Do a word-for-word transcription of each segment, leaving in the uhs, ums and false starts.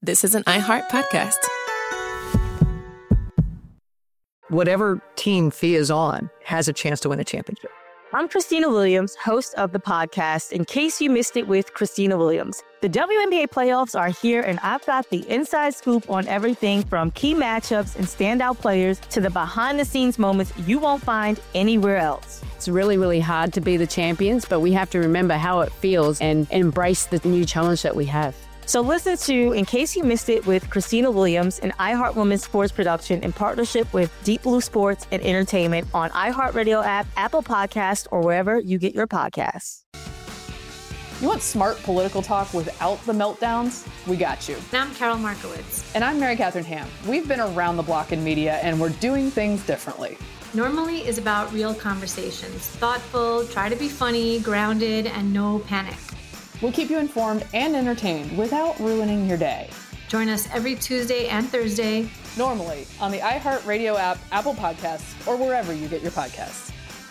this is an iHeart podcast. Whatever team Thea is on has a chance to win a championship. I'm Christina Williams, host of the podcast, In Case You Missed It with Christina Williams. The W N B A playoffs are here, and I've got the inside scoop on everything from key matchups and standout players to the behind-the-scenes moments you won't find anywhere else. It's really, really hard to be the champions, but we have to remember how it feels and embrace the new challenge that we have. So listen to In Case You Missed It with Christina Williams, an iHeart Women's Sports production in partnership with Deep Blue Sports and Entertainment on iHeartRadio app, Apple Podcasts, or wherever you get your podcasts. You want smart political talk without the meltdowns? We got you. And I'm Carol Markowitz. And I'm Mary Catherine Ham. We've been around the block in media, and we're doing things differently. Normally is about real conversations. Thoughtful, try to be funny, grounded, and no panic. We'll keep you informed and entertained without ruining your day. Join us every Tuesday and Thursday. Normally on the iHeartRadio app, Apple Podcasts, or wherever you get your podcasts.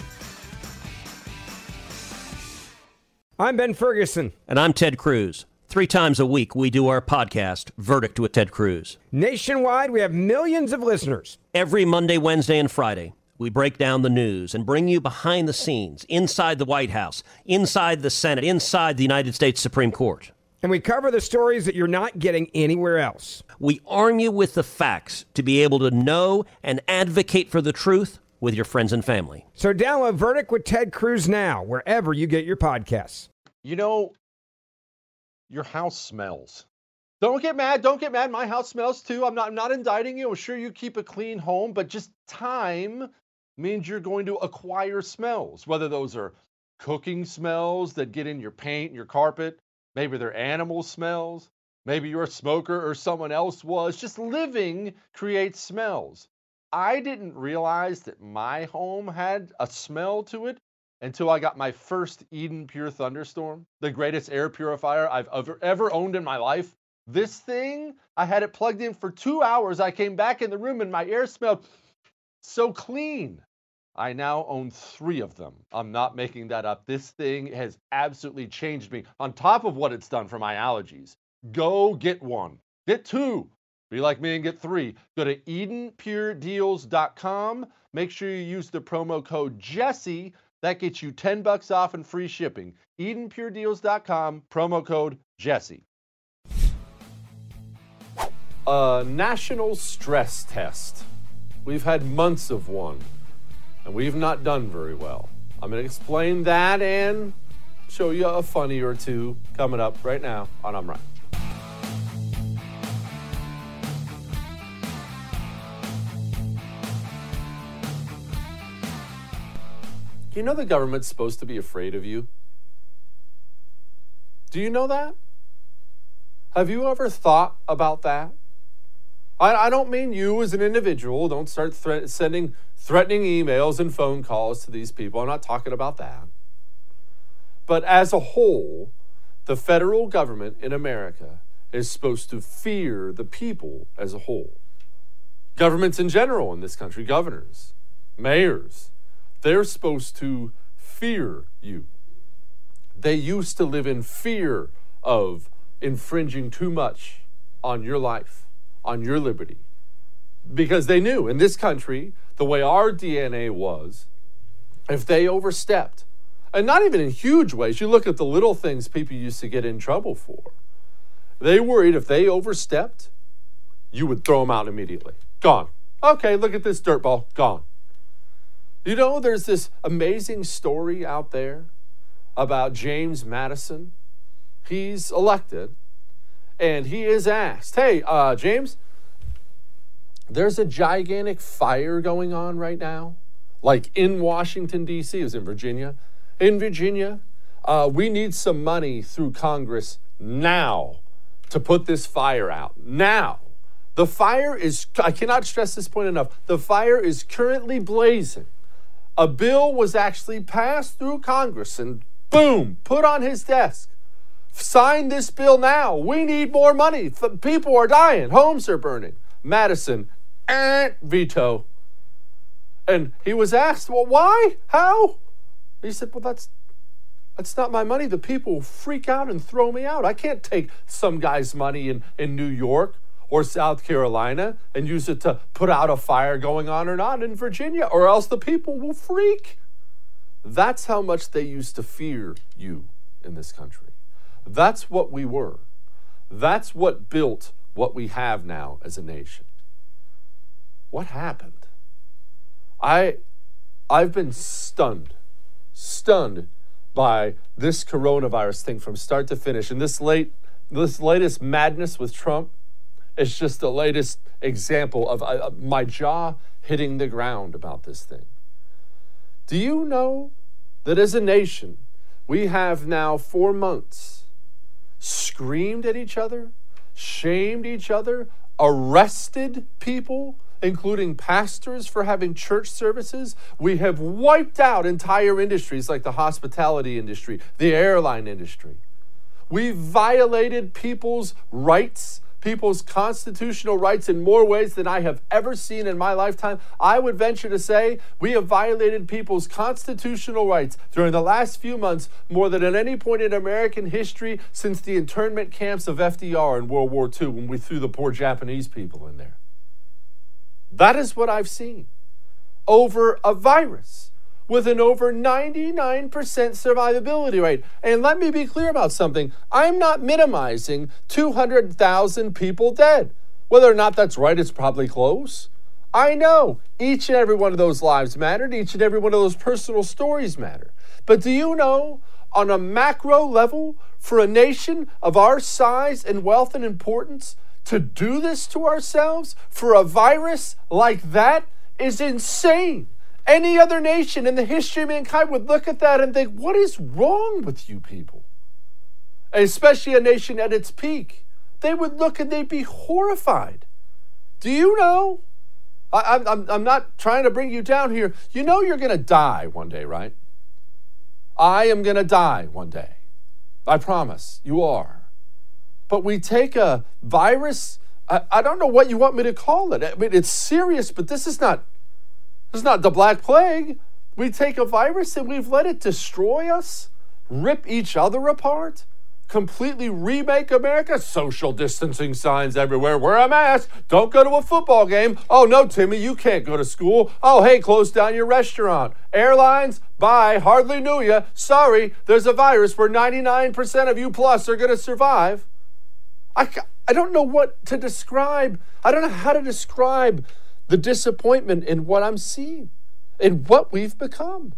I'm Ben Ferguson. And I'm Ted Cruz. Three times a week, we do our podcast, Verdict with Ted Cruz. Nationwide, we have millions of listeners. Every Monday, Wednesday, and Friday, we break down the news and bring you behind the scenes, inside the White House, inside the Senate, inside the United States Supreme Court. And we cover the stories that you're not getting anywhere else. We arm you with the facts to be able to know and advocate for the truth with your friends and family. So download Verdict with Ted Cruz now, wherever you get your podcasts. You know, your house smells. Don't get mad. Don't get mad. My house smells too. I'm not, I'm not indicting you. I'm sure you keep a clean home, but just time means you're going to acquire smells, whether those are cooking smells that get in your paint and your carpet. Maybe they're animal smells. Maybe you're a smoker or someone else was. Just living creates smells. I didn't realize that my home had a smell to it until I got my first Eden Pure Thunderstorm, the greatest air purifier I've ever, ever owned in my life. This thing, I had it plugged in for two hours. I came back in the room and my air smelled so clean. I now own three of them. I'm not making that up. This thing has absolutely changed me. On top of what it's done for my allergies, go get one. Get two. Be like me and get three. Go to Eden Pure Deals dot com. Make sure you use the promo code Jesse. That gets you ten bucks off and free shipping. Eden Pure Deals dot com, promo code Jesse. A national stress test. We've had months of one, and we've not done very well. I'm going to explain that and show you a funny or two coming up right now on I'm Right. You know the government's supposed to be afraid of you? Do you know that? Have you ever thought about that? I, I don't mean you as an individual. Don't start thre- sending threatening emails and phone calls to these people. I'm not talking about that. But as a whole, the federal government in America is supposed to fear the people as a whole. Governments in general in this country, governors, mayors, they're supposed to fear you. They used to live in fear of infringing too much on your life, on your liberty. Because they knew in this country, the way our D N A was, if they overstepped, and not even in huge ways, you look at the little things people used to get in trouble for. They worried if they overstepped, you would throw them out immediately. Gone. Okay, look at this dirtball. Gone. You know, there's this amazing story out there about James Madison. He's elected, and he is asked, hey, uh, James, there's a gigantic fire going on right now, like in Washington, D C It was in Virginia. In Virginia, uh, we need some money through Congress now to put this fire out. Now. The fire is, I cannot stress this point enough, the fire is currently blazing. A bill was actually passed through Congress and boom, put on his desk. Sign this bill now. We need more money. People are dying. Homes are burning. Madison, eh, veto. And he was asked, well, why? How? He said, well, that's That's not my money. The people will freak out and throw me out. I can't take some guy's money in, in New York or South Carolina and use it to put out a fire going on or not in Virginia, or else the people will freak. That's how much they used to fear you in this country. That's what we were. That's what built what we have now as a nation. What happened? I, I've been stunned, stunned by this coronavirus thing from start to finish. And this late, this latest madness with Trump is just the latest example of uh, my jaw hitting the ground about this thing. Do you know that as a nation, we have now four months screamed at each other, shamed each other, arrested people, including pastors, for having church services? We have wiped out entire industries like the hospitality industry, the airline industry. We've violated people's rights, people's constitutional rights in more ways than I have ever seen in my lifetime. I would venture to say we have violated people's constitutional rights during the last few months more than at any point in American history since the internment camps of F D R in World War Two, when we threw the poor Japanese people in there. That is what I've seen over a virus with an over ninety-nine percent survivability rate. And let me be clear about something. I'm not minimizing two hundred thousand people dead. Whether or not that's right, it's probably close. I know each and every one of those lives mattered. Each and every one of those personal stories matter. But do you know, on a macro level, for a nation of our size and wealth and importance, to do this to ourselves for a virus like that is insane. Any other nation in the history of mankind would look at that and think, what is wrong with you people? Especially a nation at its peak. They would look and they'd be horrified. Do you know? I, I'm, I'm not trying to bring you down here. You know you're going to die one day, right? I am going to die one day. I promise. You are. But we take a virus, I, I don't know what you want me to call it. I mean, it's serious, but this is not, this is not the Black Plague. We take a virus and we've let it destroy us, rip each other apart, completely remake America. Social distancing signs everywhere. Wear a mask. Don't go to a football game. Oh, no, Timmy, you can't go to school. Oh, hey, close down your restaurant. Airlines, bye. Hardly knew you. Sorry, there's a virus where ninety-nine percent of you plus are going to survive. I, I don't know what to describe. I don't know how to describe the disappointment in what I'm seeing, in what we've become.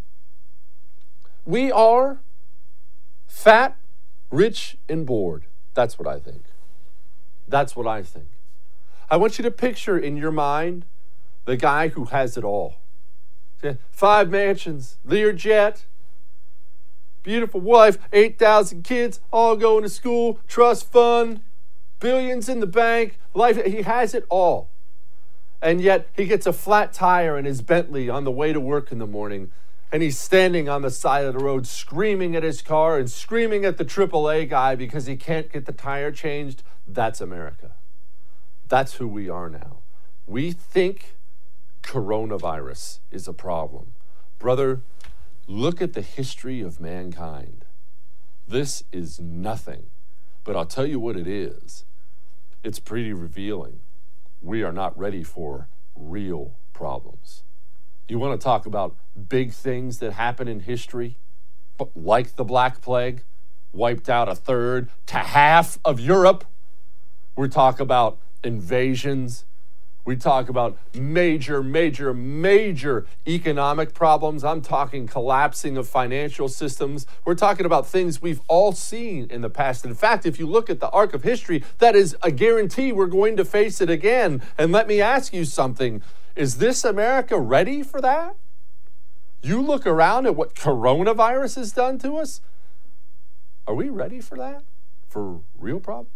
We are fat, rich, and bored. That's what I think. That's what I think. I want you to picture in your mind the guy who has it all. Five mansions, Learjet, beautiful wife, eight thousand kids, all going to school, trust fund, billions in the bank, life, he has it all. And yet he gets a flat tire in his Bentley on the way to work in the morning, and he's standing on the side of the road screaming at his car and screaming at the triple A guy because he can't get the tire changed. That's America. That's who we are now. We think coronavirus is a problem. Brother, look at the history of mankind. This is nothing. But I'll tell you what it is. It's pretty revealing. We are not ready for real problems. You want to talk about big things that happen in history, like the Black Plague, wiped out a third to half of Europe. We talk about invasions. We talk about major, major, major economic problems. I'm talking collapsing of financial systems. We're talking about things we've all seen in the past. In fact, if you look at the arc of history, that is a guarantee we're going to face it again. And let me ask you something. Is this America ready for that? You look around at what coronavirus has done to us. Are we ready for that? For real problems?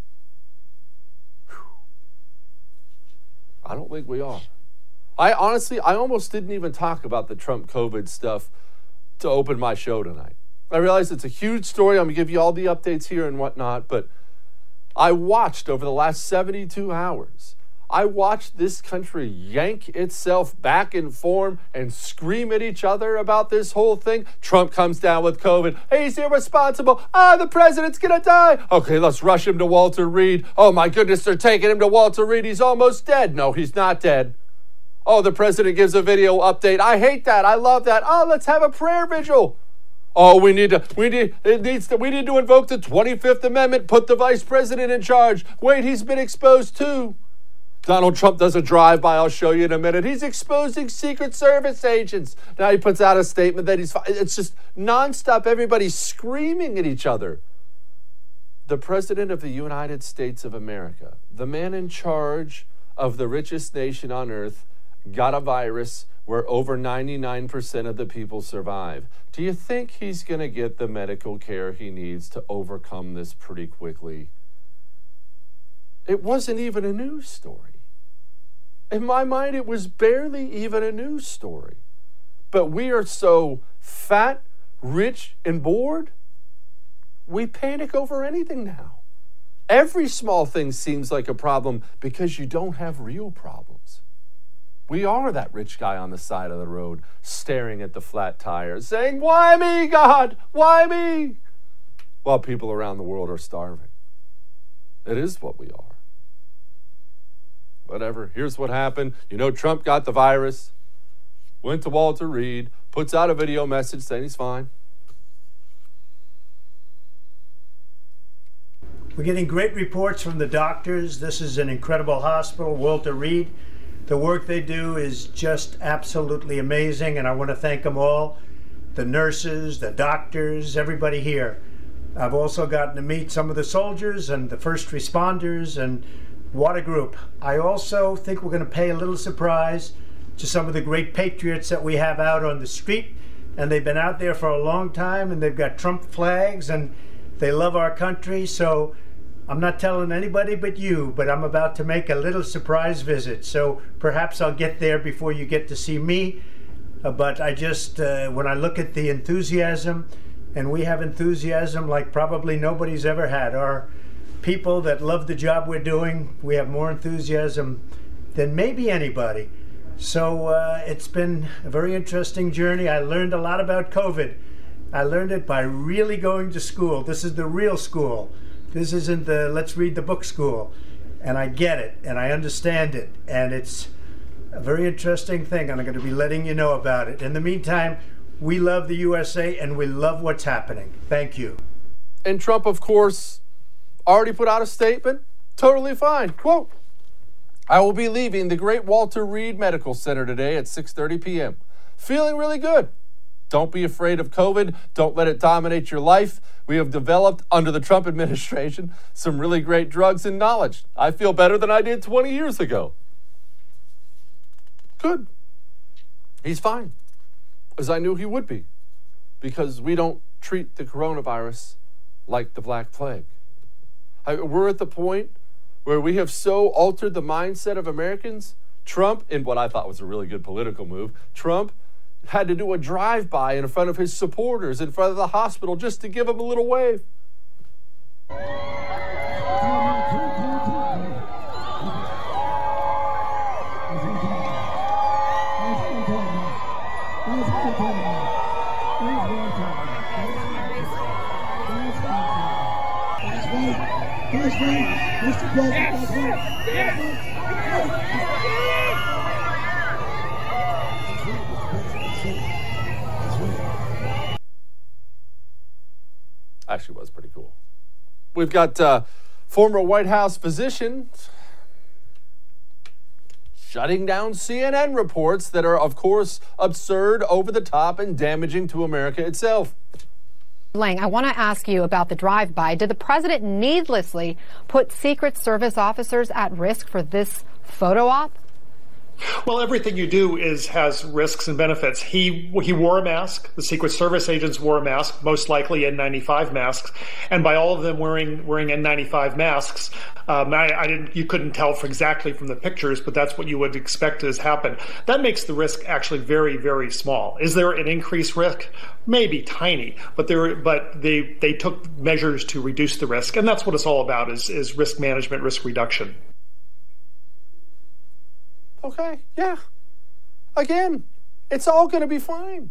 I don't think we are. I honestly, I almost didn't even talk about the Trump COVID stuff to open my show tonight. I realize it's a huge story. I'm going to give you all the updates here and whatnot, but I watched over the last seventy-two hours. I watched this country yank itself back in form and scream at each other about this whole thing. Trump comes down with COVID. Hey, he's irresponsible. Ah, the president's going to die. Okay, let's rush him to Walter Reed. Oh, my goodness, they're taking him to Walter Reed. He's almost dead. No, he's not dead. Oh, the president gives a video update. I hate that. I love that. Oh, let's have a prayer vigil. Oh, we need to, we need, it needs to, we need to invoke the twenty-fifth Amendment, put the vice president in charge. Wait, he's been exposed too. Donald Trump does a drive-by, I'll show you in a minute. He's exposing Secret Service agents. Now he puts out a statement that he's, it's just nonstop, everybody screaming at each other. The President of the United States of America, the man in charge of the richest nation on earth, got a virus where over ninety-nine percent of the people survive. Do you think he's going to get the medical care he needs to overcome this pretty quickly? It wasn't even a news story. In my mind, it was barely even a news story. But we are so fat, rich, and bored, we panic over anything now. Every small thing seems like a problem because you don't have real problems. We are that rich guy on the side of the road staring at the flat tires saying, "Why me, God? Why me?" While people around the world are starving. It is what we are. Whatever. Here's what happened. You know, Trump got the virus, went to Walter Reed, puts out a video message saying he's fine. We're getting great reports from the doctors. This is an incredible hospital, Walter Reed. The work they do is just absolutely amazing, and I want to thank them all, the nurses, the doctors, everybody here. I've also gotten to meet some of the soldiers and the first responders, and what a group. I also think we're going to pay a little surprise to some of the great patriots that we have out on the street, and they've been out there for a long time, and they've got Trump flags, and they love our country, so I'm not telling anybody but you, but I'm about to make a little surprise visit, so perhaps I'll get there before you get to see me. Uh, but I just, uh, when I look at the enthusiasm, and we have enthusiasm like probably nobody's ever had. Our people that love the job we're doing, we have more enthusiasm than maybe anybody. So uh, it's been a very interesting journey. I learned a lot about COVID. I learned it by really going to school. This is the real school. This isn't the let's read the book school. And I get it, and I understand it, and it's a very interesting thing, and I'm going to be letting you know about it. In the meantime, we love the U S A, and we love what's happening. Thank you. And Trump, of course, already put out a statement. Totally fine. Quote, "I will be leaving the great Walter Reed Medical Center today at six thirty p.m. Feeling really good. Don't be afraid of COVID. Don't let it dominate your life. We have developed, under the Trump administration, some really great drugs and knowledge. I feel better than I did twenty years ago." Good. He's fine, as I knew he would be, because we don't treat the coronavirus like the Black Plague. I, we're at the point where we have so altered the mindset of Americans. Trump, in what I thought was a really good political move, Trump had to do a drive-by in front of his supporters, in front of the hospital, just to give them a little wave. Actually was pretty cool. We've got uh, former White House physician shutting down C N N reports that are, of course, absurd, over the top, and damaging to America itself. Lang, I want to ask you about the drive-by. Did the president needlessly put Secret Service officers at risk for this photo op? Well, everything you do is has risks and benefits. He he wore a mask. The Secret Service agents wore a mask, most likely N ninety-five masks, and by all of them wearing wearing N ninety-five masks, um, I, I didn't. You couldn't tell for exactly from the pictures, but that's what you would expect has happened. That makes the risk actually very very small. Is there an increased risk? Maybe tiny, but there but they they took measures to reduce the risk, and that's what it's all about: is is risk management, risk reduction. Okay, yeah. Again, it's all going to be fine.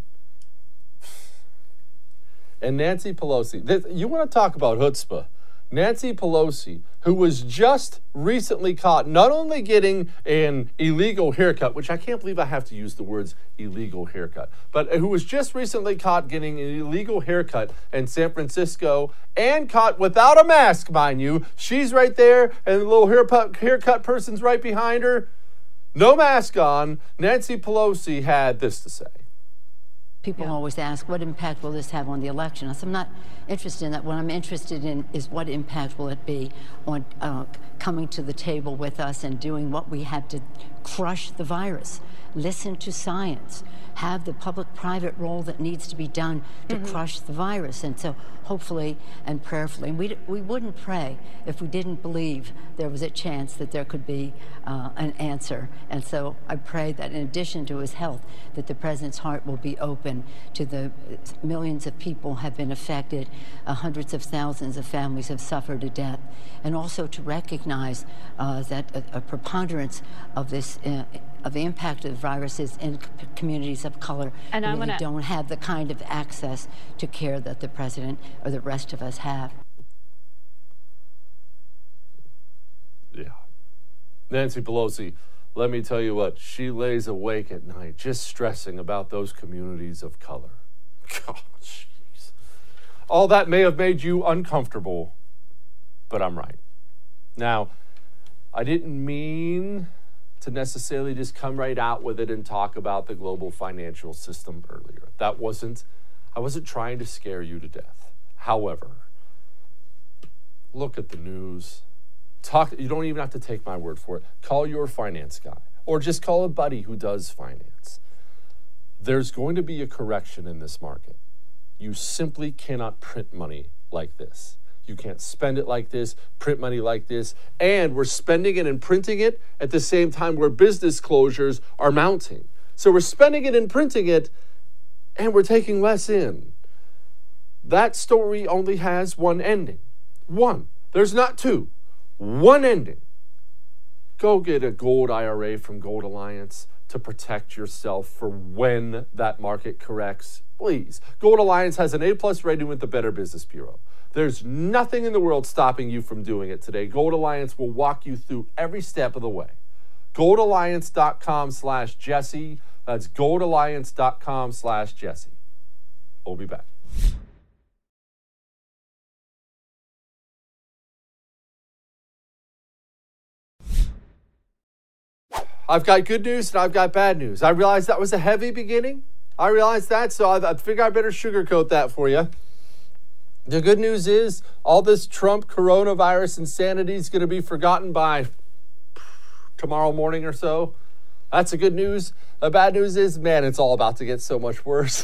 And Nancy Pelosi, this, you want to talk about chutzpah. Nancy Pelosi, who was just recently caught not only getting an illegal haircut, which I can't believe I have to use the words illegal haircut, but who was just recently caught getting an illegal haircut in San Francisco and caught without a mask, mind you. She's right there, and the little haircut, haircut person's right behind her. No mask on. Nancy Pelosi had this to say. People yeah. always ask, what impact will this have on the election? I said, I'm not interested in that. What I'm interested in is what impact will it be on uh, coming to the table with us and doing what we have to crush the virus, listen to science, have the public-private role that needs to be done to mm-hmm. crush the virus. And so hopefully and prayerfully, and we, we wouldn't pray if we didn't believe there was a chance that there could be uh, an answer. And so I pray that in addition to his health, that the president's heart will be open to the millions of people have been affected, uh, hundreds of thousands of families have suffered a death, and also to recognize uh, that a, a preponderance of this uh, of the impact of the virus is in communities of color and who I'm really gonna... don't have the kind of access to care that the president or the rest of us have. Yeah. Nancy Pelosi, let me tell you what, she lays awake at night just stressing about those communities of color. God, jeez. All that may have made you uncomfortable, but I'm right. Now, I didn't mean to necessarily just come right out with it and talk about the global financial system earlier. That wasn't, I wasn't trying to scare you to death. However, look at the news. Talk, you don't even have to take my word for it. Call your finance guy or just call a buddy who does finance. There's going to be a correction in this market. You simply cannot print money like this. You can't spend it like this, print money like this, and we're spending it and printing it at the same time where business closures are mounting. So we're spending it and printing it, and we're taking less in. That story only has one ending. One. There's not two. One ending. Go get a gold I R A from Gold Alliance to protect yourself for when that market corrects. Please. Gold Alliance has an A plus rating with the Better Business Bureau. There's nothing in the world stopping you from doing it today. Gold Alliance will walk you through every step of the way. goldalliance.com slash Jesse. That's goldalliance.com slash Jesse. We'll be back. I've got good news and I've got bad news. I realize that was a heavy beginning. I realize that, so I, I figure I better sugarcoat that for you. The good news is all this Trump coronavirus insanity is going to be forgotten by tomorrow morning or so. That's the good news. The bad news is, man, it's all about to get so much worse.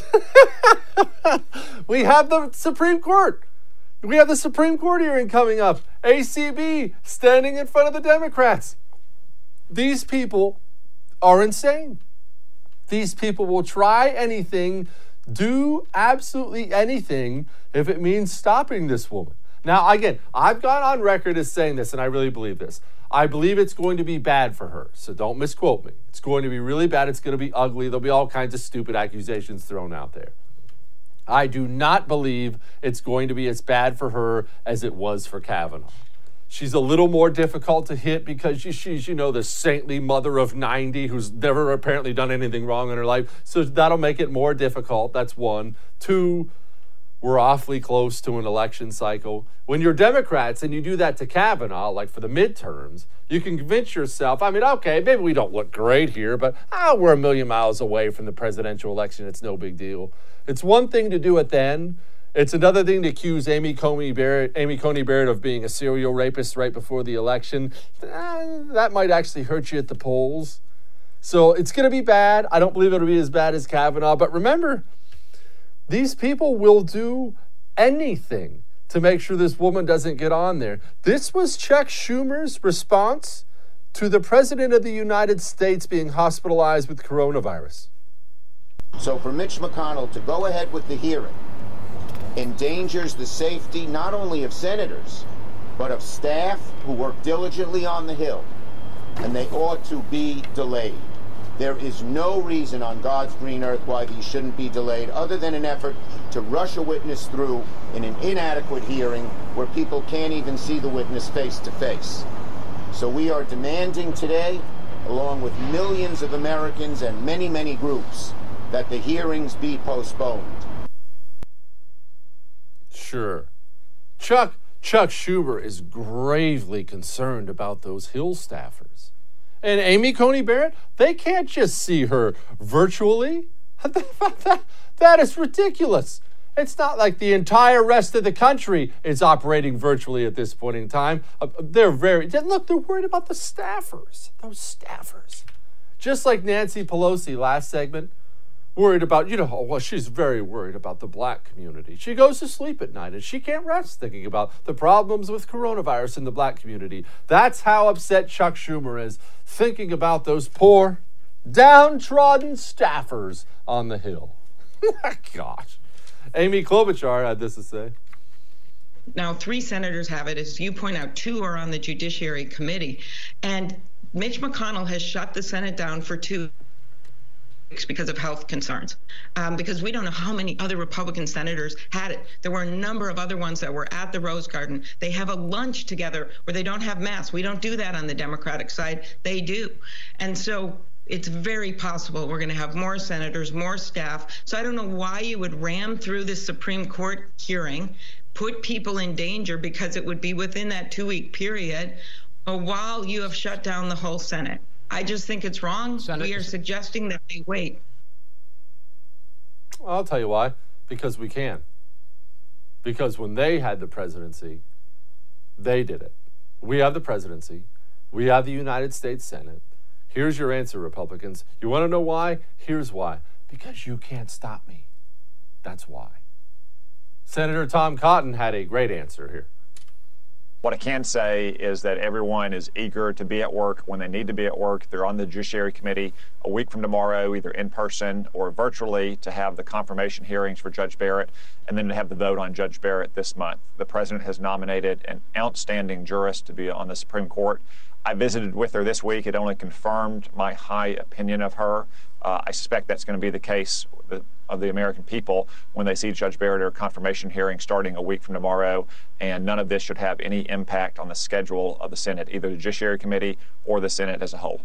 We have the Supreme Court. We have the Supreme Court hearing coming up. A C B standing in front of the Democrats. These people are insane. These people will try anything, do absolutely anything if it means stopping this woman. Now, again, I've gone on record as saying this, and I really believe this. I believe it's going to be bad for her, so don't misquote me. It's going to be really bad. It's going to be ugly. There'll be all kinds of stupid accusations thrown out there. I do not believe it's going to be as bad for her as it was for Kavanaugh. She's a little more difficult to hit because she's, you know, the saintly mother of ninety who's never apparently done anything wrong in her life. So that'll make it more difficult. That's one. Two, we're awfully close to an election cycle. When you're Democrats and you do that to Kavanaugh, like for the midterms, you can convince yourself, I mean, okay, maybe we don't look great here, but ah, we're a million miles away from the presidential election. It's no big deal. It's one thing to do it then. It's another thing to accuse Amy Coney Barrett, Amy Coney Barrett of being a serial rapist right before the election. Eh, that might actually hurt you at the polls. So it's going to be bad. I don't believe it'll be as bad as Kavanaugh. But remember, these people will do anything to make sure this woman doesn't get on there. This was Chuck Schumer's response to the President of the United States being hospitalized with coronavirus. So for Mitch McConnell to go ahead with the hearing endangers the safety not only of senators, but of staff who work diligently on the Hill. and they ought to be delayed. There is no reason on God's green earth why these shouldn't be delayed other than an effort to rush a witness through in an inadequate hearing where people can't even see the witness face to face. So we are demanding today, along with millions of Americans and many, many groups, that the hearings be postponed. Sure. Chuck, Chuck Schumer is gravely concerned about those Hill staffers. And Amy Coney Barrett, they can't just see her virtually. That is ridiculous. It's not like the entire rest of the country is operating virtually at this point in time. Uh, they're very, look, they're worried about the staffers, those staffers. Just like Nancy Pelosi last segment, worried about, you know, well, she's very worried about the black community. She goes to sleep at night and she can't rest thinking about the problems with coronavirus in the black community. That's how upset Chuck Schumer is, thinking about those poor, downtrodden staffers on the Hill. Gosh. Amy Klobuchar had this to say. Now, three senators have it. As you point out, two are on the Judiciary Committee. And Mitch McConnell has shut the Senate down for two because of health concerns, um, because we don't know how many other Republican senators had it. There were a number of other ones that were at the Rose Garden. They have a lunch together where they don't have masks. We don't do that on the Democratic side. They do. And so it's very possible we're going to have more senators, more staff. So I don't know why you would ram through this Supreme Court hearing, put people in danger because it would be within that two-week period, or while you have shut down the whole Senate. I just think it's wrong. Senator, we are suggesting that they wait. Well, I'll tell you why. Because we can. Because when they had the presidency, they did it. We have the presidency. We have the United States Senate. Here's your answer, Republicans. You want to know why? Here's why. Because you can't stop me. That's why. Senator Tom Cotton had a great answer here. What I can say is that everyone is eager to be at work when they need to be at work. They're on the Judiciary Committee a week from tomorrow, either in person or virtually, to have the confirmation hearings for Judge Barrett and then to have the vote on Judge Barrett this month. The president has nominated an outstanding jurist to be on the Supreme Court. I visited with her this week. It only confirmed my high opinion of her. Uh, I suspect that's going to be the case of the American people when they see Judge Barrett at her confirmation hearing starting a week from tomorrow, and none of this should have any impact on the schedule of the Senate, either the Judiciary Committee or the Senate as a whole.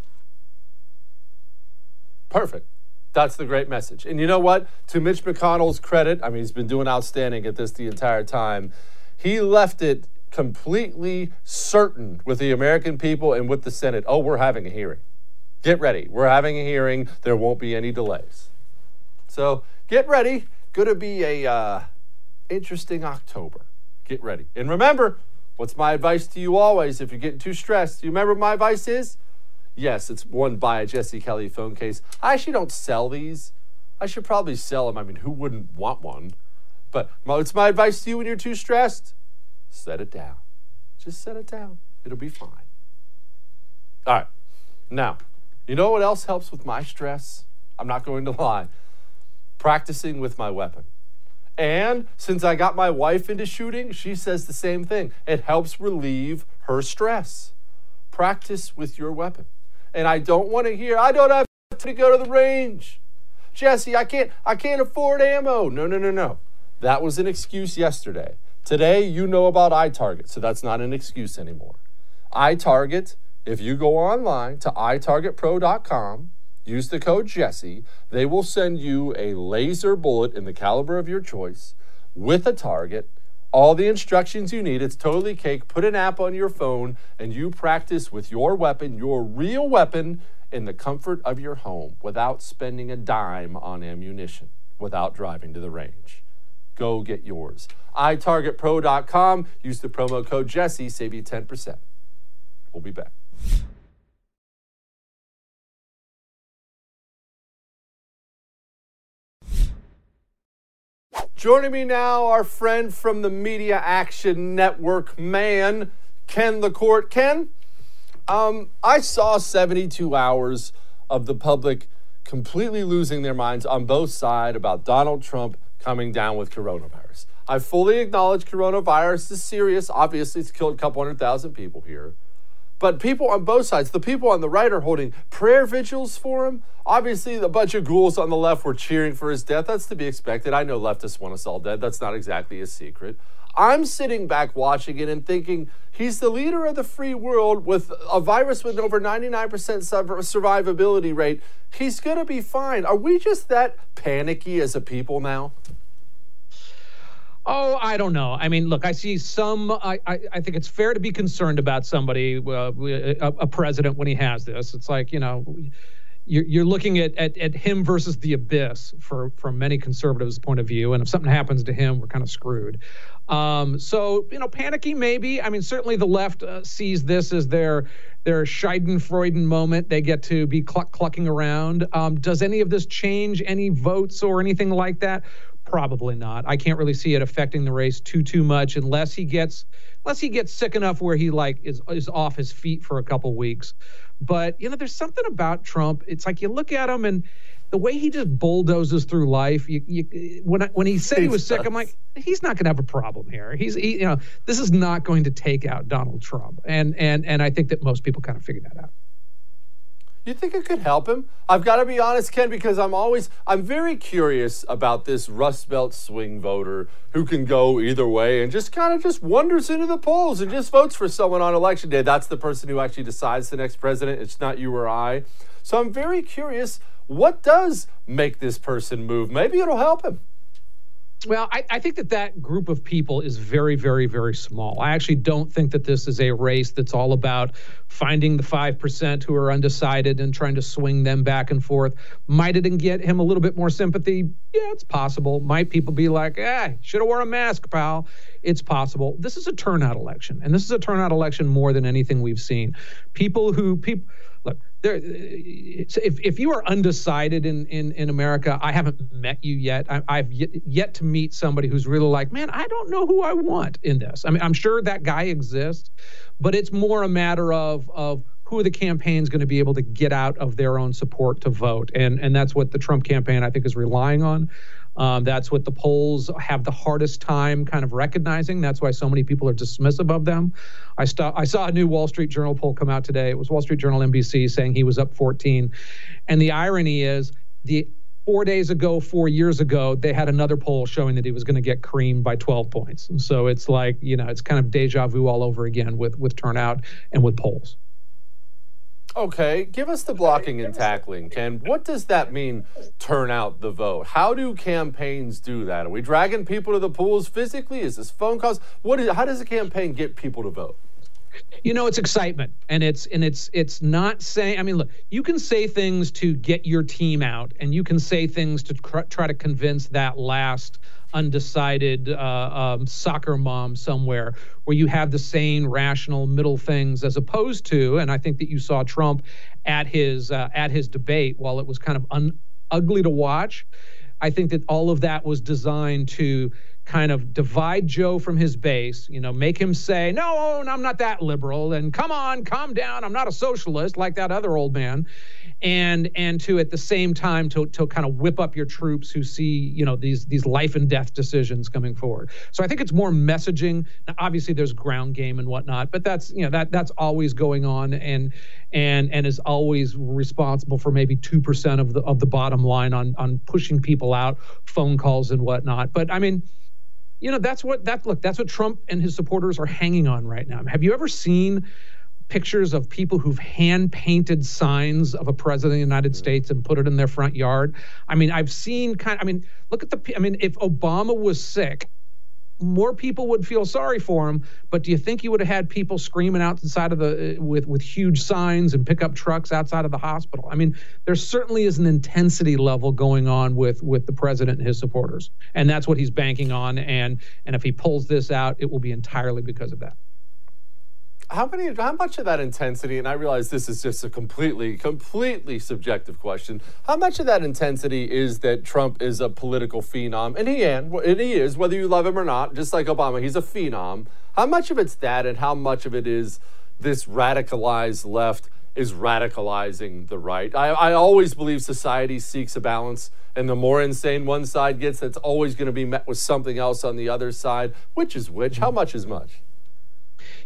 Perfect. That's the great message. And you know what? To Mitch McConnell's credit, I mean, he's been doing outstanding at this the entire time. He left it completely certain with the American people and with the Senate. Oh, we're having a hearing. Get ready. We're having a hearing. There won't be any delays. So get ready. Going to be a uh, interesting October. Get ready. And remember, what's my advice to you always if you're getting too stressed? Do you remember what my advice is? Yes, it's one, buy a Jesse Kelly phone case. I actually don't sell these. I should probably sell them. I mean, who wouldn't want one? But what's my advice to you when you're too stressed? Set it down. Just set it down. It'll be fine. All right. Now, you know what else helps with my stress? I'm not going to lie. Practicing with my weapon. And since I got my wife into shooting, she says the same thing. It helps relieve her stress. Practice with your weapon. And I don't want to hear, I don't have to go to the range. Jesse, I can't, I can't afford ammo. No, no, no, no. That was an excuse yesterday. Today, you know about iTarget, so that's not an excuse anymore. iTarget, if you go online to i target pro dot com, use the code Jesse, they will send you a laser bullet in the caliber of your choice with a target, all the instructions you need. It's totally cake. Put an app on your phone and you practice with your weapon, your real weapon, in the comfort of your home without spending a dime on ammunition, without driving to the range. Go get yours. i target pro dot com. Use the promo code Jesse. Save you ten percent. We'll be back. Joining me now, our friend from the Media Action Network, man, Ken LaCourte. Ken, um, I saw seventy-two hours of the public completely losing their minds on both sides about Donald Trump coming down with coronavirus. I fully acknowledge coronavirus is serious. Obviously, it's killed a couple hundred thousand people here. But people on both sides, the people on the right are holding prayer vigils for him. Obviously, a bunch of ghouls on the left were cheering for his death. That's to be expected. I know leftists want us all dead. That's not exactly a secret. I'm sitting back watching it and thinking he's the leader of the free world with a virus with over ninety-nine percent survivability rate. He's going to be fine. Are we just that panicky as a people now? Oh, I don't know. I mean, look, I see some, I, I, I think it's fair to be concerned about somebody, uh, a, a president when he has this. It's like, you know, you're, you're looking at, at, at him versus the abyss for, from many conservatives' point of view. And if something happens to him, we're kind of screwed. Um, so, you know, panicky maybe. I mean, certainly the left uh, sees this as their their Schadenfreude moment. They get to be cluck clucking around. Um, does any of this change any votes or anything like that? Probably not. I can't really see it affecting the race too too much unless he gets unless he gets sick enough where he like is is off his feet for a couple weeks. But you know, there's something about Trump. It's like you look at him and the way he just bulldozes through life. You, you, when I, when he said he was sick, I'm like, he's not going to have a problem here. He's he, you know, this is not going to take out Donald Trump, and and and I think that most people kind of figure that out. You think it could help him? I've got to be honest, Ken, because I'm always, I'm very curious about this Rust Belt swing voter who can go either way and just kind of just wanders into the polls and just votes for someone on election day. That's the person who actually decides the next president. It's not you or I. So I'm very curious, what does make this person move? Maybe it'll help him. Well, I, I think that that group of people is very, very, very small. I actually don't think that this is a race that's all about finding the five percent who are undecided and trying to swing them back and forth. Might it get him a little bit more sympathy? Yeah, it's possible. Might people be like, eh, should have worn a mask, pal? It's possible. This is a turnout election, and this is a turnout election more than anything we've seen. People who, people, look, there, if if you are undecided in, in, in America, I haven't met you yet. I, I've yet, yet to meet somebody who's really like, man, I don't know who I want in this. I mean, I'm sure that guy exists, but it's more a matter of of who are the campaigns going to be able to get out of their own support to vote, and and that's what the Trump campaign, I think, is relying on. Um, that's what the polls have the hardest time kind of recognizing. That's why so many people are dismissive of them. I, st- I saw a new Wall Street Journal poll come out today. It was Wall Street Journal N B C saying he was up fourteen. And the irony is, the four days ago, four years ago, they had another poll showing that he was going to get creamed by twelve points. And so it's like, you know, it's kind of deja vu all over again with, with turnout and with polls. Okay, give us the blocking and tackling, Ken. What does that mean, turn out the vote? How do campaigns do that? Are we dragging people to the polls physically? Is this phone calls? What is, how does a campaign get people to vote? You know, it's excitement, and it's and it's it's not saying, I mean, look, you can say things to get your team out, and you can say things to cr- try to convince that last undecided uh, um, soccer mom somewhere, where you have the sane, rational middle things, as opposed to, and I think that you saw Trump at his uh, at his debate, while it was kind of un- ugly to watch, I think that all of that was designed to kind of divide Joe from his base, you know, make him say, no, I'm not that liberal, and come on, calm down, I'm not a socialist like that other old man. And and to at the same time to to kind of whip up your troops who see, you know, these these life and death decisions coming forward. So I think it's more messaging. Now, obviously there's ground game and whatnot, but that's, you know, that that's always going on and and and is always responsible for maybe two percent of the of the bottom line on on pushing people out, phone calls and whatnot. But I mean, you know, that's what that look, that's what Trump and his supporters are hanging on right now. Have you ever seen pictures of people who've hand-painted signs of a president of the United States and put it in their front yard? I mean, I've seen kind of, I mean, look at the, I mean, if Obama was sick, more people would feel sorry for him, but do you think you would have had people screaming outside of the, with, with huge signs and pickup trucks outside of the hospital? I mean, there certainly is an intensity level going on with, with the president and his supporters, and that's what he's banking on, and, and if he pulls this out, it will be entirely because of that. How many? How much of that intensity, and I realize this is just a completely, completely subjective question, how much of that intensity is that Trump is a political phenom, and he, and he is, whether you love him or not, just like Obama, he's a phenom. How much of it's that, and how much of it is this radicalized left is radicalizing the right? I, I always believe society seeks a balance, and the more insane one side gets, that's always going to be met with something else on the other side. Which is which? How much is much?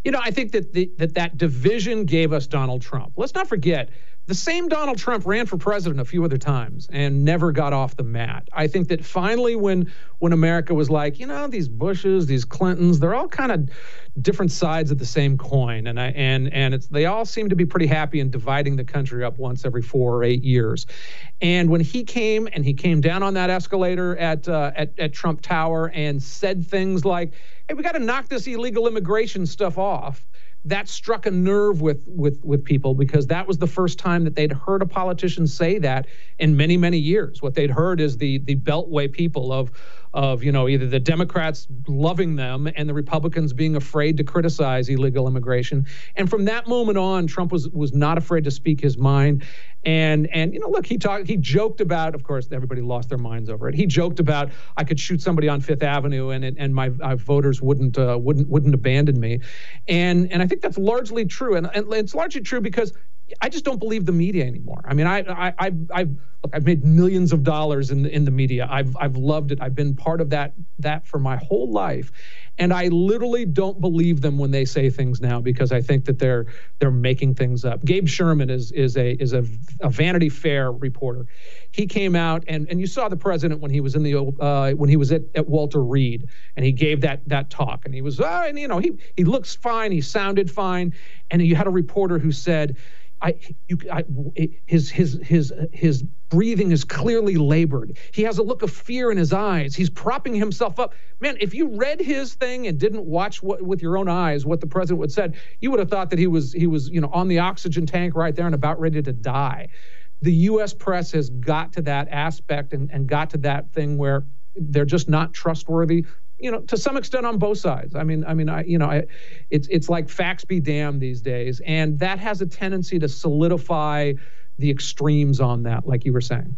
You know, I think that the, that that division gave us Donald Trump. Let's not forget, the same Donald Trump ran for president a few other times and never got off the mat. I think that finally when when America was like, you know, these Bushes, these Clintons, they're all kind of different sides of the same coin. And I and and it's they all seem to be pretty happy in dividing the country up once every four or eight years. And when he came and he came down on that escalator at uh, at, at Trump Tower and said things like, hey, we got to knock this illegal immigration stuff off. That struck a nerve with with with people because that was the first time that they'd heard a politician say that in many, many years. What they'd heard is the the Beltway people of of, you know, either the Democrats loving them and the Republicans being afraid to criticize illegal immigration. And from that moment on, Trump was was not afraid to speak his mind. And, and you know, look, he talked, he joked about, of course, everybody lost their minds over it. He joked about, I could shoot somebody on Fifth Avenue and and my, my voters wouldn't uh, wouldn't wouldn't abandon me. And and I think that's largely true. And, and it's largely true because I just don't believe the media anymore. I mean, I, I, I, I've, look, I've made millions of dollars in the, in the media. I've, I've loved it. I've been part of that, that for my whole life, and I literally don't believe them when they say things now because I think that they're, they're making things up. Gabe Sherman is, is a, is a, a Vanity Fair reporter. He came out and, and you saw the president when he was in the, uh, when he was at, at Walter Reed, and he gave that, that talk, and he was, uh, and you know, he, he looks fine. He sounded fine. And you had a reporter who said, I, you, I, his his his his breathing is clearly labored. He has a look of fear in his eyes. He's propping himself up. Man, if you read his thing and didn't watch what, with your own eyes what the president would said, you would have thought that he was he was you know on the oxygen tank right there and about ready to die. The U S press has got to that aspect and, and got to that thing where they're just not trustworthy. You know, to some extent on both sides. I mean, I mean, I, you know, I, it's it's like facts be damned these days, and that has a tendency to solidify the extremes on that, like you were saying.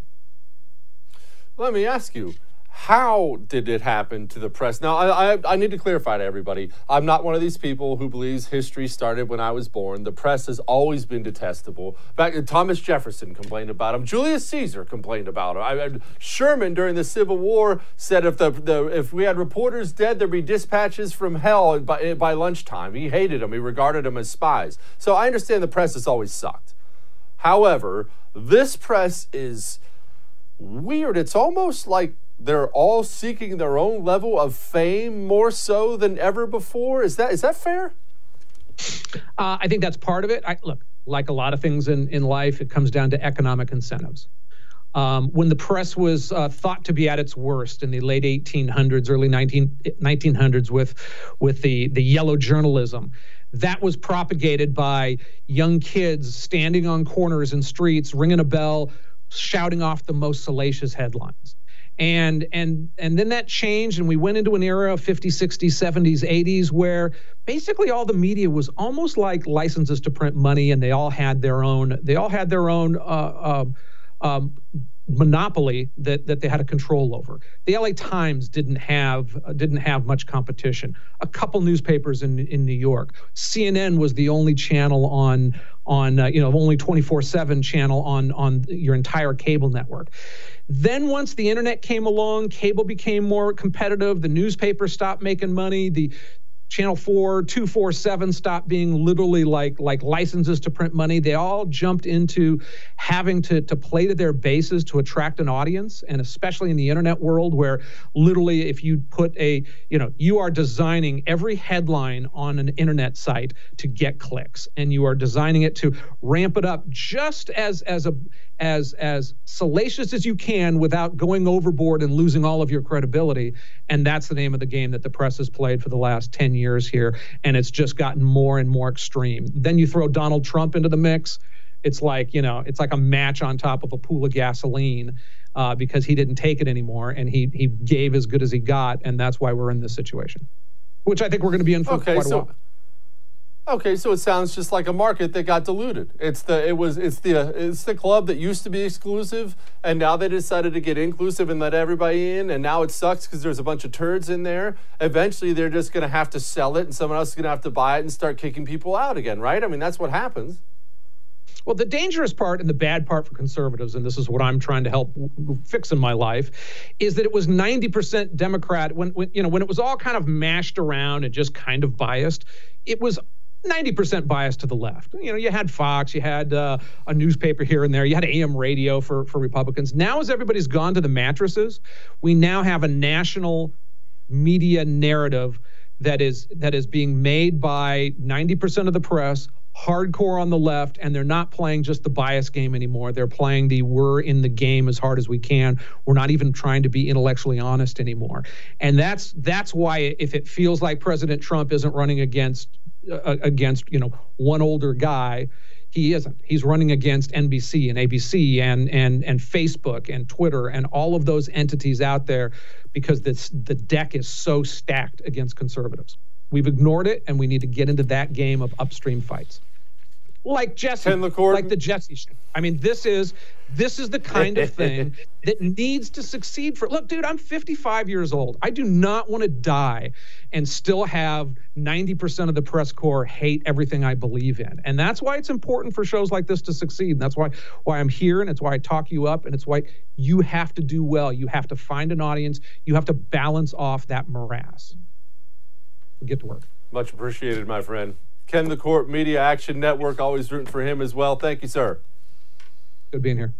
Let me ask you, how did it happen to the press? Now, I, I I need to clarify to everybody, I'm not one of these people who believes history started when I was born. The press has always been detestable. Back Thomas Jefferson complained about him. Julius Caesar complained about him. I, I, Sherman during the Civil War said if the, the if we had reporters dead, there'd be dispatches from hell by, by lunchtime. He hated them. He regarded them as spies. So I understand the press has always sucked. However, this press is weird. It's almost like they're all seeking their own level of fame more so than ever before. Is that is that fair? Uh, I think that's part of it. I, look, like a lot of things in, in life, it comes down to economic incentives. Um, when the press was uh, thought to be at its worst in the late eighteen hundreds, early nineteen hundreds with, with the, the yellow journalism, that was propagated by young kids standing on corners and streets, ringing a bell, shouting off the most salacious headlines. And and and then that changed, and we went into an era of fifties, sixties, seventies, eighties, where basically all the media was almost like licenses to print money, and they all had their own they all had their own uh, uh, um, monopoly that that they had a control over. The L A Times didn't have uh, didn't have much competition. A couple newspapers in in New York. C N N was the only channel on on uh, you know only twenty-four seven channel on on your entire cable network. Then once the internet came along, cable became more competitive. The newspaper stopped making money. The Channel four, two forty-seven stopped being literally like like licenses to print money. They all jumped into having to, to play to their bases to attract an audience, and especially in the internet world where literally if you put a, you know, you are designing every headline on an internet site to get clicks, and you are designing it to ramp it up just as as a as as salacious as you can without going overboard and losing all of your credibility. And that's the name of the game that the press has played for the last ten years here, and it's just gotten more and more extreme. Then you throw Donald Trump into the mix, it's like, you know, it's like a match on top of a pool of gasoline, uh, because he didn't take it anymore, and he he gave as good as he got, and that's why we're in this situation, which I think we're going to be in for okay, quite so- a while. Okay, so it sounds just like a market that got diluted. It's the it was it's the it's the club that used to be exclusive, and now they decided to get inclusive and let everybody in, and now it sucks because there's a bunch of turds in there. Eventually, they're just going to have to sell it, and someone else is going to have to buy it and start kicking people out again, right? I mean, that's what happens. Well, the dangerous part and the bad part for conservatives, and this is what I'm trying to help w- fix in my life, is that it was ninety percent Democrat when, when you know when it was all kind of mashed around and just kind of biased. It was ninety percent biased to the left. You know, you had Fox, you had uh, a newspaper here and there, you had A M radio for, for Republicans. Now, as everybody's gone to the mattresses, we now have a national media narrative that is that is being made by ninety percent of the press, hardcore on the left, and they're not playing just the bias game anymore. They're playing the we're in the game as hard as we can. We're not even trying to be intellectually honest anymore. And that's that's why if it feels like President Trump isn't running against uh, against, you know, one older guy, he isn't. He's running against N B C and A B C and and and Facebook and Twitter and all of those entities out there, because this, the deck is so stacked against conservatives. We've ignored it, and we need to get into that game of upstream fights. Like Jesse, like the Jesse show. I mean, this is this is the kind of thing that needs to succeed for. Look, dude, I'm fifty-five years old. I do not want to die and still have ninety percent of the press corps hate everything I believe in. And that's why it's important for shows like this to succeed. And that's why why I'm here, and it's why I talk you up, and it's why you have to do well. You have to find an audience. You have to balance off that morass. We'll get to work. Much appreciated, my friend. Ken LaCourte, Media Action Network, always rooting for him as well. Thank you, sir. Good being here.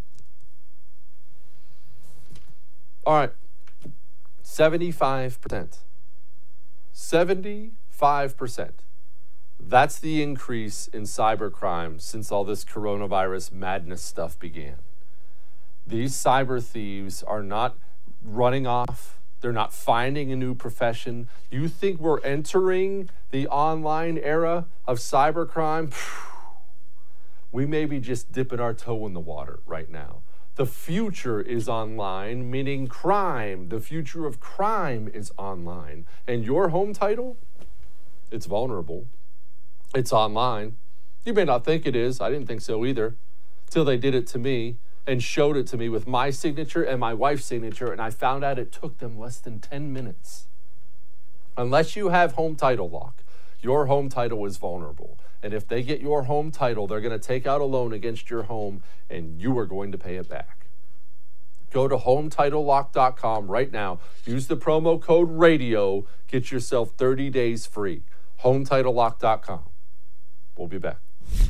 All right. seventy-five percent. seventy-five percent. That's the increase in cybercrime since all this coronavirus madness stuff began. These cyber thieves are not running off. They're not finding a new profession. You think we're entering the online era of cybercrime? We may be just dipping our toe in the water right now. The future is online, meaning crime. The future of crime is online. And your home title? It's vulnerable. It's online. You may not think it is. I didn't think so either, till they did it to me and showed it to me with my signature and my wife's signature, and I found out it took them less than ten minutes. Unless you have home title lock, your home title is vulnerable. And if they get your home title, they're going to take out a loan against your home, and you are going to pay it back. Go to home title lock dot com right now. Use the promo code RADIO. Get yourself thirty days free. home title lock dot com. We'll be back.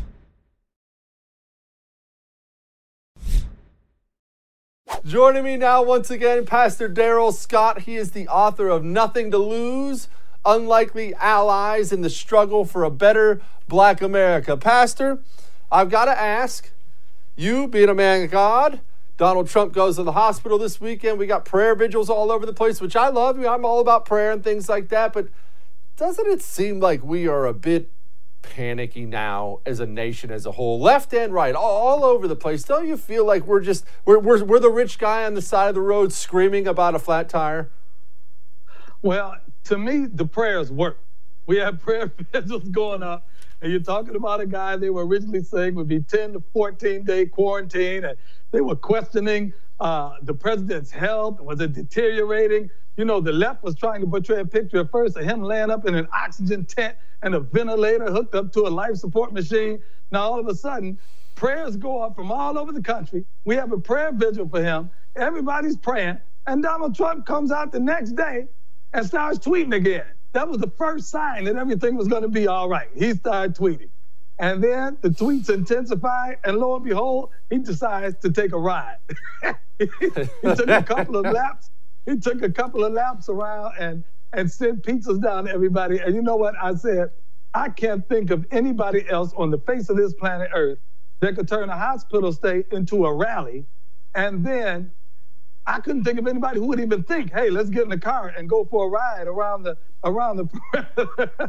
Joining me now once again, Pastor Darrell Scott. He is the author of Nothing to Lose, Unlikely Allies in the Struggle for a Better Black America. Pastor, I've got to ask, you being a man of God, Donald Trump goes to the hospital this weekend. We got prayer vigils all over the place, which I love. I'm all about prayer and things like that. But doesn't it seem like we are a bit panicky now as a nation as a whole, left and right, all, all over the place? Don't you feel like we're just we're, we're we're the rich guy on the side of the road screaming about a flat tire? Well, to me, the prayers work. We have prayer vigils going up, and you're talking about a guy they were originally saying would be ten to fourteen day quarantine, and they were questioning uh, the president's health. Was it deteriorating? You know, the left was trying to portray a picture at first of him laying up in an oxygen tent and a ventilator hooked up to a life support machine. Now, all of a sudden, prayers go up from all over the country. We have a prayer vigil for him. Everybody's praying. And Donald Trump comes out the next day and starts tweeting again. That was the first sign that everything was going to be all right. He started tweeting. And then the tweets intensified, and lo and behold, he decides to take a ride. he took a couple of laps. He took a couple of laps around and, and sent pizzas down to everybody. And you know what? I said, I can't think of anybody else on the face of this planet Earth that could turn a hospital stay into a rally. And then I couldn't think of anybody who would even think, hey, let's get in the car and go for a ride around the around the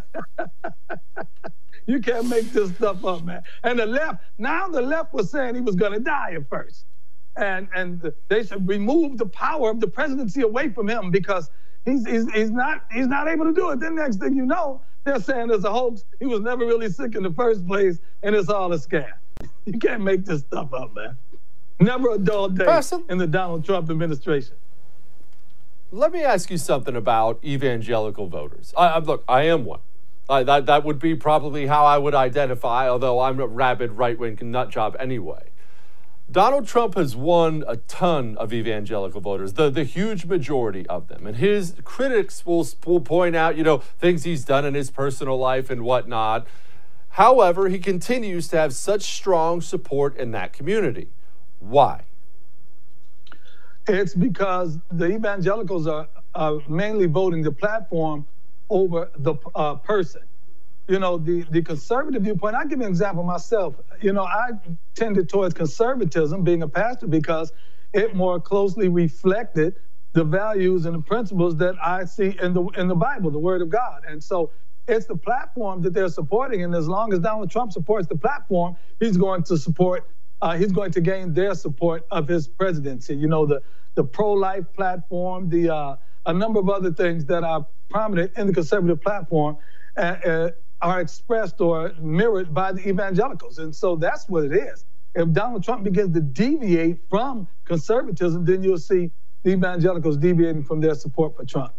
You can't make this stuff up, man. And the left, now the left was saying he was going to die at first. And and they should remove the power of the presidency away from him because he's he's he's not he's not able to do it. Then next thing you know, they're saying it's a hoax. He was never really sick in the first place, and it's all a scam. You can't make this stuff up, man. Never a dull day Person, in the Donald Trump administration. Let me ask you something about evangelical voters. I, I, look, I am one. I, that that would be probably how I would identify, although I'm a rabid right-wing nut job anyway. Donald Trump has won a ton of evangelical voters, the, the huge majority of them. And his critics will, will point out, you know, things he's done in his personal life and whatnot. However, he continues to have such strong support in that community. Why? It's because the evangelicals are, are mainly voting the platform over the uh, person. You know, the, the conservative viewpoint, I'll give you an example myself. You know, I tended towards conservatism, being a pastor, because it more closely reflected the values and the principles that I see in the in the Bible, the Word of God. And so it's the platform that they're supporting. And as long as Donald Trump supports the platform, he's going to support, uh, he's going to gain their support of his presidency. You know, the, the pro-life platform, the uh, a number of other things that are prominent in the conservative platform uh, uh, are expressed or mirrored by the evangelicals. And so that's what it is. If Donald Trump begins to deviate from conservatism, then you'll see the evangelicals deviating from their support for Trump.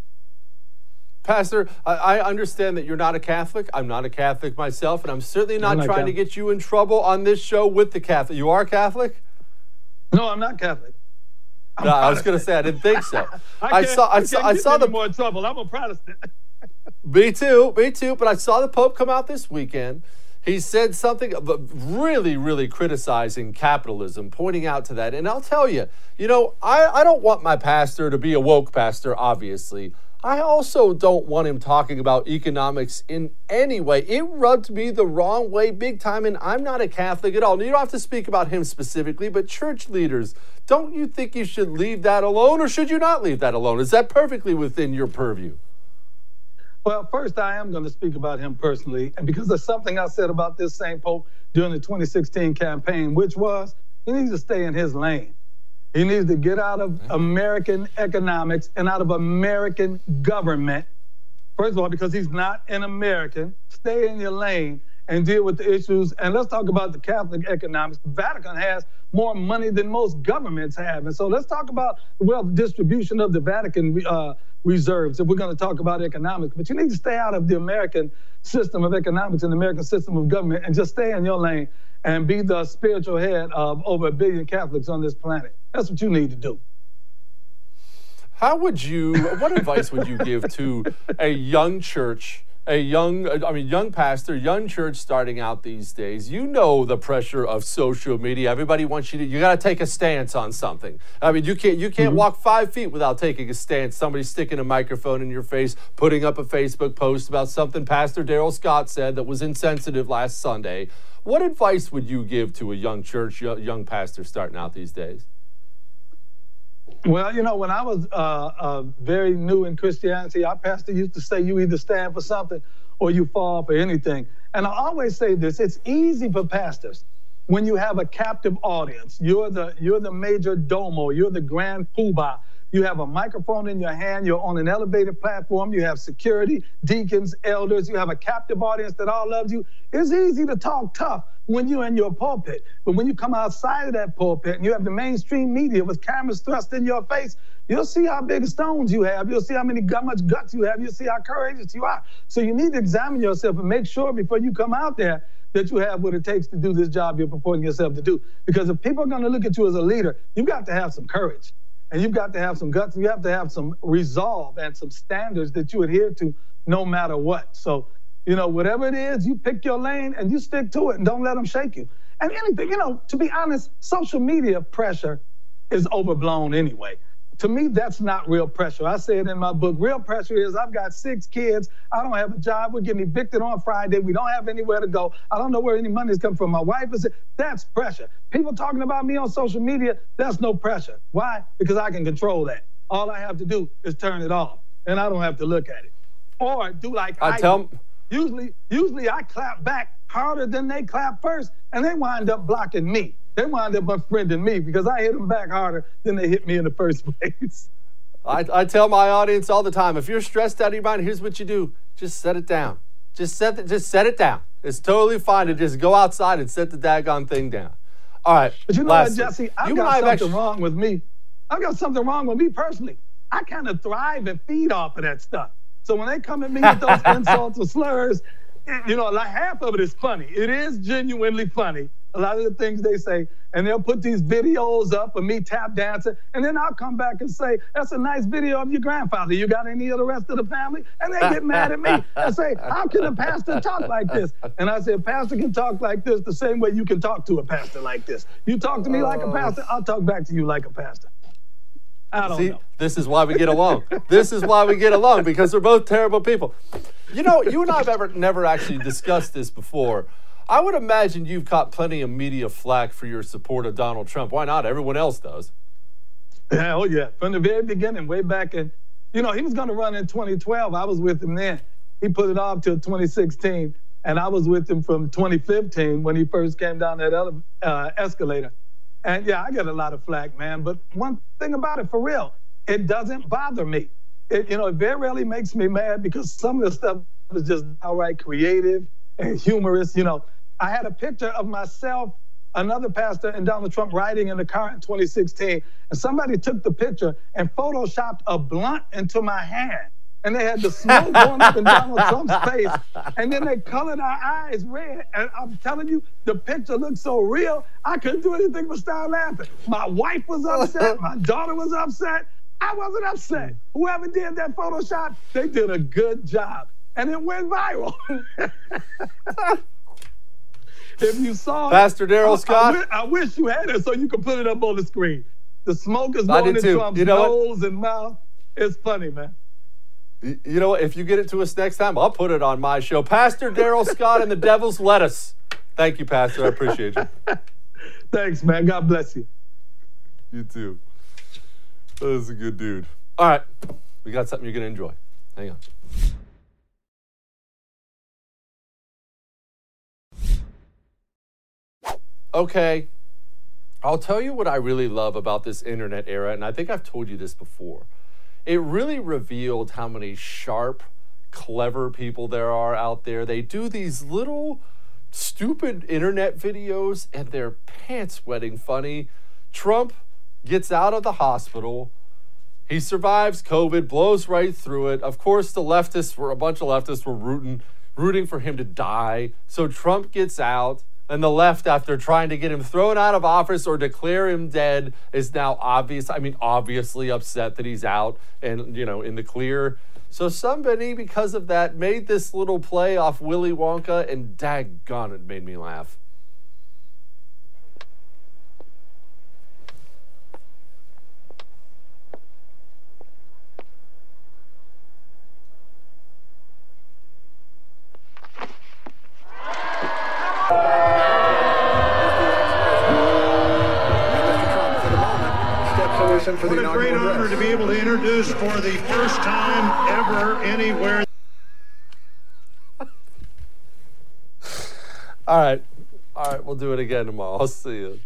Pastor, I, I understand that you're not a Catholic. I'm not a Catholic myself, and I'm certainly not, I'm not trying Catholic. to get you in trouble on this show with the Catholic. You are Catholic? No, I'm not Catholic. I'm no, I was going to say I didn't think so. I, I saw, I I saw, I saw the more trouble. I'm a Protestant. Me too, me too. But I saw the Pope come out this weekend. He said something really, really criticizing capitalism, pointing out to that. And I'll tell you, you know, I, I don't want my pastor to be a woke pastor, obviously. I also don't want him talking about economics in any way. It rubbed me the wrong way big time, and I'm not a Catholic at all. You don't have to speak about him specifically, but church leaders, don't you think you should leave that alone, or should you not leave that alone? Is that perfectly within your purview? Well, first, I am going to speak about him personally, and because of something I said about this same Pope during the twenty sixteen campaign, which was he needs to stay in his lane. He needs to get out of American economics and out of American government. First of all, because he's not an American. Stay in your lane and deal with the issues. And let's talk about the Catholic economics. The Vatican has more money than most governments have. And so let's talk about the wealth distribution of the Vatican uh, reserves if we're going to talk about economics. But you need to stay out of the American system of economics and the American system of government and just stay in your lane and be the spiritual head of over a billion Catholics on this planet. That's what you need to do. How would you, what advice would you give to a young church, a young, I mean, young pastor, young church starting out these days? You know the pressure of social media. Everybody wants you to, you got to take a stance on something. I mean, you can't, you can't mm-hmm. walk five feet without taking a stance. Somebody sticking a microphone in your face, putting up a Facebook post about something Pastor Darrell Scott said that was insensitive last Sunday. What advice would you give to a young church, young pastor starting out these days? Well, you know, when I was uh, uh, very new in Christianity, our pastor used to say, you either stand for something or you fall for anything. And I always say this, it's easy for pastors when you have a captive audience. You're the, you're the major domo, you're the grand poobah. You have a microphone in your hand, you're on an elevated platform, you have security, deacons, elders, you have a captive audience that all loves you. It's easy to talk tough when you're in your pulpit. But when you come outside of that pulpit and you have the mainstream media with cameras thrust in your face, you'll see how big stones you have. You'll see how many how much guts you have. You'll see how courageous you are. So you need to examine yourself and make sure before you come out there that you have what it takes to do this job you're purporting yourself to do. Because if people are going to look at you as a leader, you've got to have some courage. And you've got to have some guts. You have to have some resolve and some standards that you adhere to no matter what. So, you know, whatever it is, you pick your lane and you stick to it and don't let them shake you. And anything, you know, to be honest, social media pressure is overblown anyway. To me, that's not real pressure. I say it in my book. Real pressure is I've got six kids. I don't have a job. We're getting evicted on Friday. We don't have anywhere to go. I don't know where any money is coming from. My wife is, that's pressure. People talking about me on social media, that's no pressure. Why? Because I can control that. All I have to do is turn it off and I don't have to look at it. Or do like I, I tell do. Usually, usually I clap back harder than they clap first and they wind up blocking me. They wind up unfriending me because I hit them back harder than they hit me in the first place. I, I tell my audience all the time, if you're stressed out of your mind, here's what you do. Just set it down. Just set, it, just set it down. It's totally fine to just go outside and set the daggone thing down. All right. But you know lastly, what, Jesse? I've you got something actually... wrong with me. I've got something wrong with me personally. I kind of thrive and feed off of that stuff. So when they come at me with those insults or slurs, you know, like half of it is funny. It is genuinely funny. a lot of the things they say, and they'll put these videos up of me tap dancing, and then I'll come back and say, that's a nice video of your grandfather. You got any of the rest of the family? And they get mad at me and say, how can a pastor talk like this? And I say, a pastor can talk like this the same way you can talk to a pastor like this. You talk to me like a pastor, I'll talk back to you like a pastor. I don't See, know. This is why we get along. This is why we get along, because we're both terrible people. You know, you and I have ever never actually discussed this before. I would imagine you've caught plenty of media flack for your support of Donald Trump. Why not? Everyone else does. Yeah, oh yeah. From the very beginning, way back in, you know, he was going to run in twenty twelve. I was with him then. He put it off till twenty sixteen, and I was with him from twenty fifteen when he first came down that ele- uh, escalator. And yeah, I get a lot of flack, man. But one thing about it, for real, it doesn't bother me. It, you know, it very rarely makes me mad because some of the stuff is just outright creative and humorous. You know, I had a picture of myself, another pastor, and Donald Trump riding in the car in twenty sixteen, and somebody took the picture and photoshopped a blunt into my hand. And they had the smoke going up in Donald Trump's face, and then they colored our eyes red. And I'm telling you, the picture looked so real, I couldn't do anything but start laughing. My wife was upset, my daughter was upset. I wasn't upset. Whoever did that Photoshop, they did a good job. And it went viral. If you saw Pastor Daryl Scott. I, I, I wish you had it so you could put it up on the screen. The smoke is I going in too. Trump's you know nose what? and mouth. It's funny, man. You know what? If you get it to us next time, I'll put it on my show. Pastor Daryl Scott and the Devil's Lettuce. Thank you, Pastor. I appreciate you. Thanks, man. God bless you. You too. That was a good dude. All right. We got something you're going to enjoy. Hang on. Okay. I'll tell you what I really love about this internet era, and I think I've told you this before. It really revealed how many sharp, clever people there are out there. They do these little stupid internet videos and they're pants wetting funny. Trump gets out of the hospital. He survives COVID, blows right through it. Of course, the leftists were, a bunch of leftists were rooting, rooting for him to die. So Trump gets out. And the left, after trying to get him thrown out of office or declare him dead, is now obvious. I mean, obviously upset that he's out and, you know, in the clear. So somebody, because of that, made this little play off Willy Wonka, and daggone, it made me laugh. For what a great honor address. To be able to introduce for the first time ever anywhere. All right. All right, we'll do it again tomorrow. I'll see you.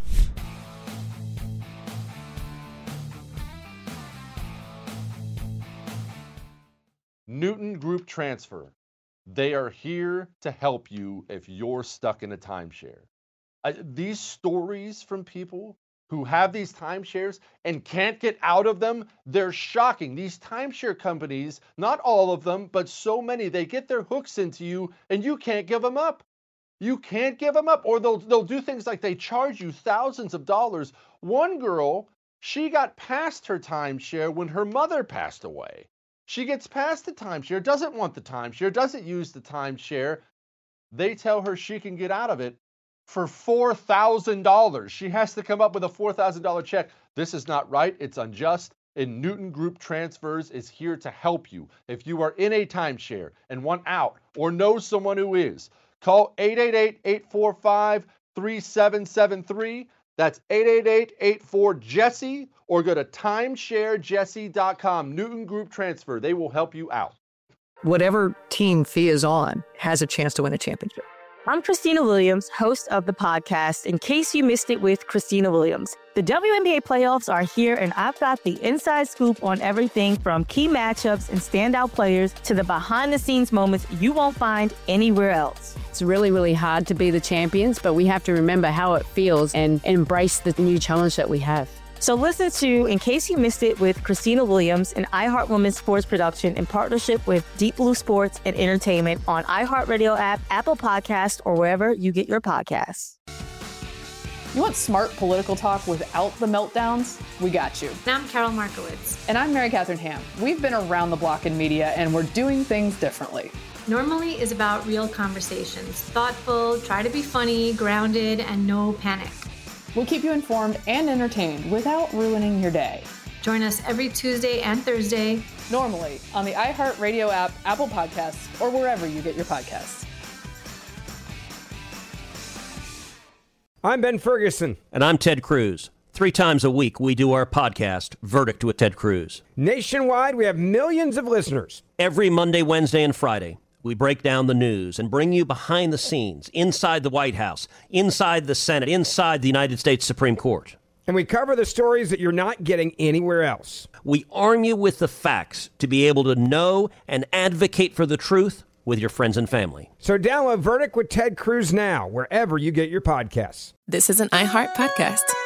Newton Group Transfer. They are here to help you if you're stuck in a timeshare. I, these stories from people who have these timeshares and can't get out of them, they're shocking. These timeshare companies, not all of them, but so many, they get their hooks into you and you can't give them up. You can't give them up, or they'll, they'll do things like they charge you thousands of dollars. One girl, she got past her timeshare when her mother passed away. She gets past the timeshare, doesn't want the timeshare, doesn't use the timeshare. They tell her she can get out of it for four thousand dollars. She has to come up with a four thousand dollars check. This is not right. It's unjust. And Newton Group Transfers is here to help you. If you are in a timeshare and want out or know someone who is, call eight eight eight, eight four five, three seven seven three. That's eight eight eight, eight four, Jesse, or go to timeshare jesse dot com. Newton Group Transfer. They will help you out. Whatever team Fee is on has a chance to win a championship. I'm Christina Williams, host of the podcast, In Case You Missed It with Christina Williams. The W N B A playoffs are here, and I've got the inside scoop on everything from key matchups and standout players to the behind-the-scenes moments you won't find anywhere else. It's really, really hard to be the champions, but we have to remember how it feels and embrace the new challenge that we have. So listen to In Case You Missed It with Christina Williams, an iHeart Women's Sports production in partnership with Deep Blue Sports and Entertainment on iHeartRadio app, Apple Podcasts, or wherever you get your podcasts. You want smart political talk without the meltdowns? We got you. And I'm Carol Markowitz. And I'm Mary Catherine Ham. We've been around the block in media, and we're doing things differently. Normally is about real conversations. Thoughtful, try to be funny, grounded, and no panic. We'll keep you informed and entertained without ruining your day. Join us every Tuesday and Thursday. Normally on the iHeartRadio app, Apple Podcasts, or wherever you get your podcasts. I'm Ben Ferguson. And I'm Ted Cruz. Three times a week, we do our podcast, Verdict with Ted Cruz. Nationwide, we have millions of listeners. Every Monday, Wednesday, and Friday, we break down the news and bring you behind the scenes, inside the White House, inside the Senate, inside the United States Supreme Court. And we cover the stories that you're not getting anywhere else. We arm you with the facts to be able to know and advocate for the truth with your friends and family. So download Verdict with Ted Cruz now, wherever you get your podcasts. This is an iHeart podcast.